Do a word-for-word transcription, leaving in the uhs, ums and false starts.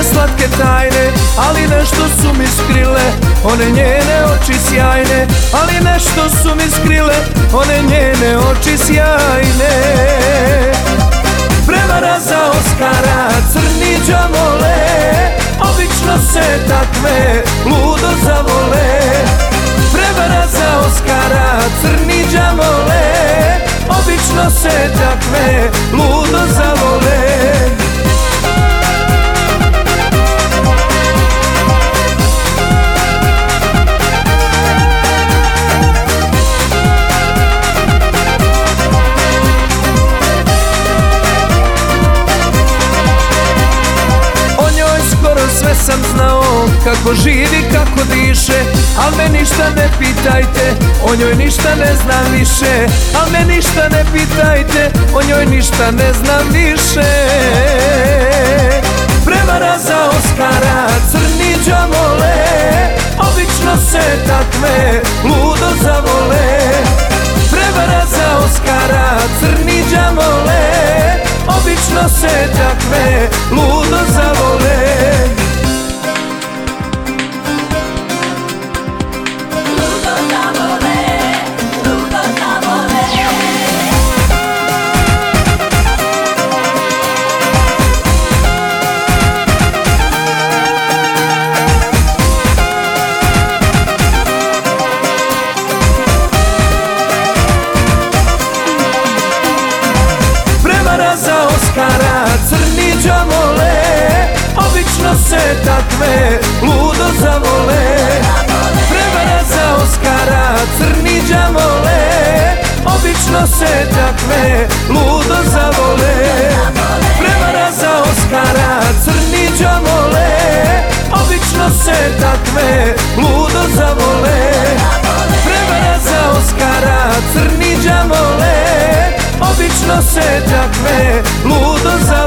slatke tajne, ali nešto su mi skrile one njene oči sjajne, ali nešto su mi skrile one njene oči sjajne. Prevara za Oskara, crni đavole, obično se takve ludo zavole. Prevara za Oskara, crni đavole, obično se takve ludo zavole. Sve sam znao kako živi, kako diše, al me ništa ne pitajte, o njoj ništa ne znam više. Al me ništa ne pitajte, o njoj ništa ne znam više. Prevara za Oskara, crni đavole, obično se takve ludo zavole. Prevara za Oskara, crni đavole, obično se takve ludo zavole. Crni đavole, obično se takve ludo zavole. Prevara za Oskara, crni đavole, obično se takve ludo zavole. Prevara za Oskara, crni đavole, obično se takve ludo zavole. Prevara za Oskara, crni đavole, obično se takve ludo zavole.